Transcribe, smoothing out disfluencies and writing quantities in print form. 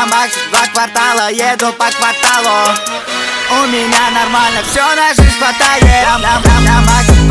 на максе, 2 квартала, еду по кварталу. У меня нормально, все на жизнь хватает. На максе